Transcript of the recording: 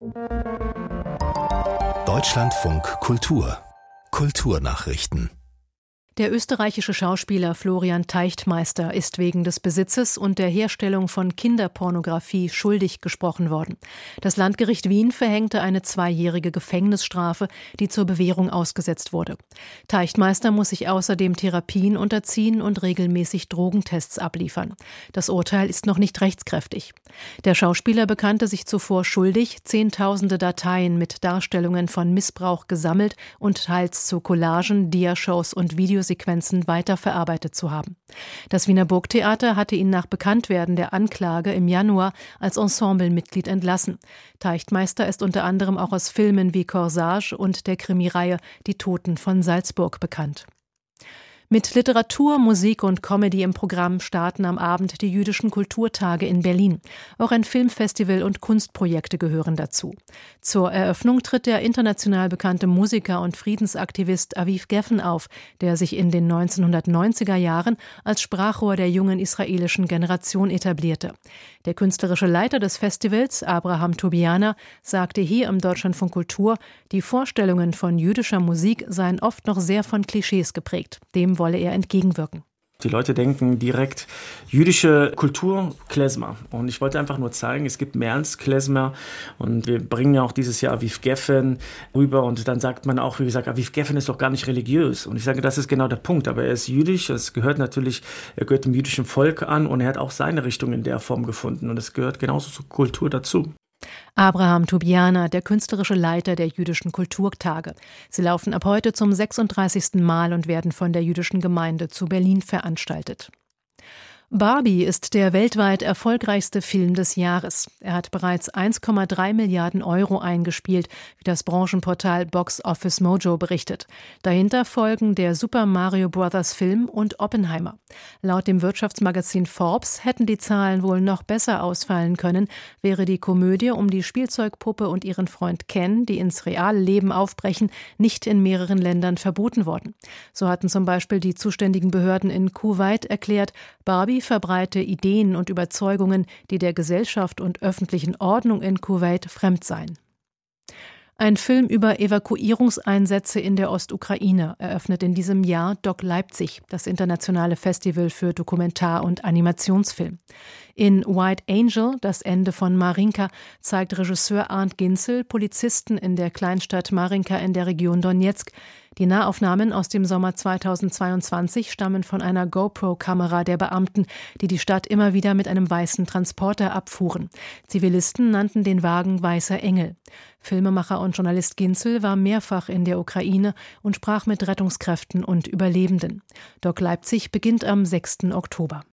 Deutschlandfunk Kultur Kulturnachrichten. Der österreichische Schauspieler Florian Teichtmeister ist wegen des Besitzes und der Herstellung von Kinderpornografie schuldig gesprochen worden. Das Landgericht Wien verhängte eine 2-jährige Gefängnisstrafe, die zur Bewährung ausgesetzt wurde. Teichtmeister muss sich außerdem Therapien unterziehen und regelmäßig Drogentests abliefern. Das Urteil ist noch nicht rechtskräftig. Der Schauspieler bekannte sich zuvor schuldig, Zehntausende Dateien mit Darstellungen von Missbrauch gesammelt und teils zu Collagen, Diashows und Videosequenzen weiterverarbeitet zu haben. Das Wiener Burgtheater hatte ihn nach Bekanntwerden der Anklage im Januar als Ensemblemitglied entlassen. Teichtmeister ist unter anderem auch aus Filmen wie Corsage und der Krimireihe Die Toten von Salzburg bekannt. Mit Literatur, Musik und Comedy im Programm starten am Abend die Jüdischen Kulturtage in Berlin. Auch ein Filmfestival und Kunstprojekte gehören dazu. Zur Eröffnung tritt der international bekannte Musiker und Friedensaktivist Aviv Geffen auf, der sich in den 1990er Jahren als Sprachrohr der jungen israelischen Generation etablierte. Der künstlerische Leiter des Festivals, Abraham Tubiana, sagte hier im Deutschlandfunk Kultur, die Vorstellungen von jüdischer Musik seien oft noch sehr von Klischees geprägt. Dem wolle er entgegenwirken. Die Leute denken direkt jüdische Kultur, Klezmer. Und ich wollte einfach nur zeigen, es gibt mehr als Klezmer. Und wir bringen ja auch dieses Jahr Aviv Geffen rüber. Und dann sagt man auch, wie gesagt, Aviv Geffen ist doch gar nicht religiös. Und ich sage, das ist genau der Punkt. Aber er ist jüdisch, er gehört dem jüdischen Volk an. Und er hat auch seine Richtung in der Form gefunden. Und es gehört genauso zur Kultur dazu. Abraham Tubiana, der künstlerische Leiter der Jüdischen Kulturtage. Sie laufen ab heute zum 36. Mal und werden von der jüdischen Gemeinde zu Berlin veranstaltet. Barbie ist der weltweit erfolgreichste Film des Jahres. Er hat bereits 1,3 Milliarden Euro eingespielt, wie das Branchenportal Box Office Mojo berichtet. Dahinter folgen der Super Mario Bros. Film und Oppenheimer. Laut dem Wirtschaftsmagazin Forbes hätten die Zahlen wohl noch besser ausfallen können, wäre die Komödie um die Spielzeugpuppe und ihren Freund Ken, die ins reale Leben aufbrechen, nicht in mehreren Ländern verboten worden. So hatten zum Beispiel die zuständigen Behörden in Kuwait erklärt, Barbie verbreite Ideen und Überzeugungen, die der Gesellschaft und öffentlichen Ordnung in Kuwait fremd seien. Ein Film über Evakuierungseinsätze in der Ostukraine eröffnet in diesem Jahr Doc Leipzig, das internationale Festival für Dokumentar- und Animationsfilm. In White Angel, das Ende von Marinka, zeigt Regisseur Arndt Ginzel Polizisten in der Kleinstadt Marinka in der Region Donezk. Die Nahaufnahmen aus dem Sommer 2022 stammen von einer GoPro-Kamera der Beamten, die die Stadt immer wieder mit einem weißen Transporter abfuhren. Zivilisten nannten den Wagen Weißer Engel. Filmemacher und Journalist Ginzel war mehrfach in der Ukraine und sprach mit Rettungskräften und Überlebenden. Doc Leipzig beginnt am 6. Oktober.